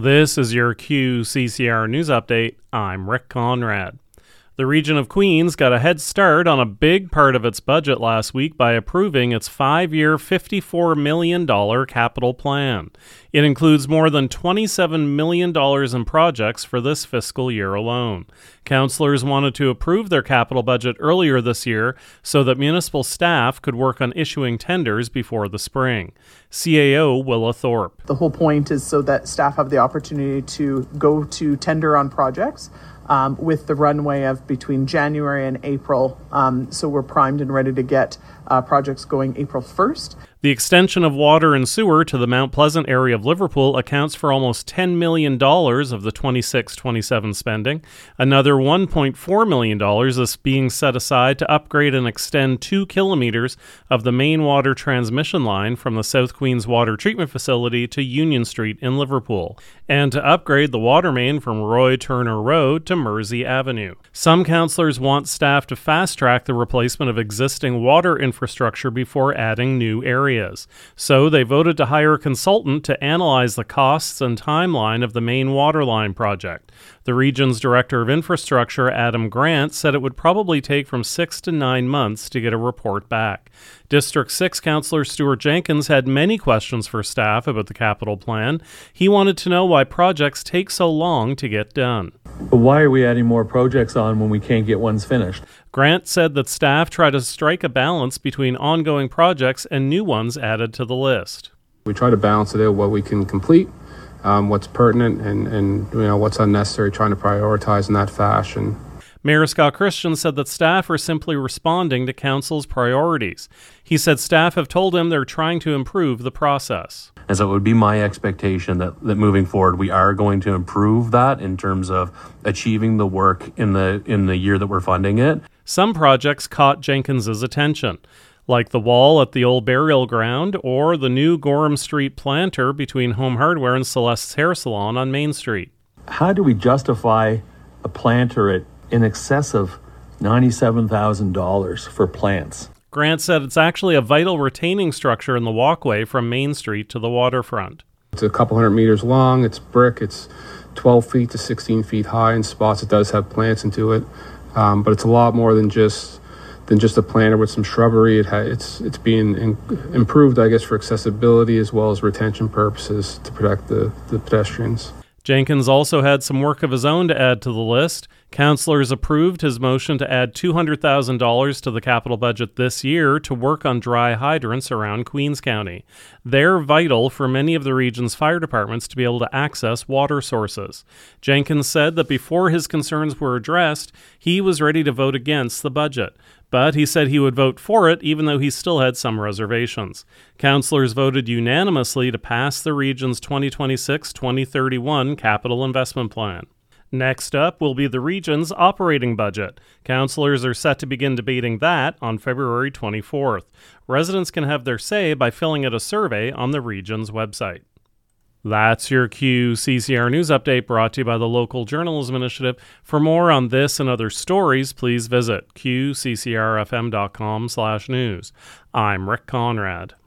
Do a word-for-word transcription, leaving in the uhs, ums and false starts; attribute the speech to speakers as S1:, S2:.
S1: This is your Q C C R News Update. I'm Rick Conrad. The region of Queens got a head start on a big part of its budget last week by approving its five-year fifty-four million dollars capital plan. It includes more than twenty-seven million dollars in projects for this fiscal year alone. Councillors wanted to approve their capital budget earlier this year so that municipal staff could work on issuing tenders before the spring. C A O Willa Thorpe.
S2: The whole point is so that staff have the opportunity to go to tender on projects Um, with the runway of between January and April. Um, so we're primed and ready to get uh, projects going April first.
S1: The extension of water and sewer to the Mount Pleasant area of Liverpool accounts for almost ten million dollars of the twenty-six twenty-seven spending. Another one point four million dollars is being set aside to upgrade and extend two kilometers of the main water transmission line from the South Queens Water Treatment Facility to Union Street in Liverpool, and to upgrade the water main from Roy Turner Road to Mersey Avenue. Some councillors want staff to fast-track the replacement of existing water infrastructure before adding new areas. So they voted to hire a consultant to analyze the costs and timeline of the main water line project. The region's Director of Infrastructure, Adam Grant, said it would probably take from six to nine months to get a report back. District six Councillor Stuart Jenkins had many questions for staff about the capital plan. He wanted to know why projects take so long to get done.
S3: But why are we adding more projects on when we can't get ones finished?
S1: Grant said that staff try to strike a balance between ongoing projects and new ones added to the list.
S4: We try to balance it out, what we can complete, um, what's pertinent, and, and you know what's unnecessary, trying to prioritize in that fashion.
S1: Mayor Scott Christian said that staff are simply responding to council's priorities. He said staff have told him they're trying to improve the process.
S5: And so it would be my expectation that, that moving forward, we are going to improve that in terms of achieving the work in the in the year that we're funding it.
S1: Some projects caught Jenkins's attention, like the wall at the old burial ground or the new Gorham Street planter between Home Hardware and Celeste's Hair Salon on Main Street.
S3: How do we justify a planter at in excess of ninety-seven thousand dollars for plants?
S1: Grant said it's actually a vital retaining structure in the walkway from Main Street to the waterfront.
S4: It's a couple hundred meters long, it's brick, it's twelve feet to sixteen feet high in spots. It does have plants into it, um, but it's a lot more than just than just a planter with some shrubbery. It ha- it's it's being in- improved, I guess, for accessibility as well as retention purposes to protect the, the pedestrians.
S1: Jenkins also had some work of his own to add to the list. Councillors approved his motion to add two hundred thousand dollars to the capital budget this year to work on dry hydrants around Queens County. They're vital for many of the region's fire departments to be able to access water sources. Jenkins said that before his concerns were addressed, he was ready to vote against the budget. But he said he would vote for it even though he still had some reservations. Councillors voted unanimously to pass the region's twenty twenty-six to twenty thirty-one capital investment plan. Next up will be the region's operating budget. Councillors are set to begin debating that on February twenty-fourth. Residents can have their say by filling out a survey on the region's website. That's your Q C C R News Update, brought to you by the Local Journalism Initiative. For more on this and other stories, please visit q c c r f m dot com slash news. I'm Rick Conrad.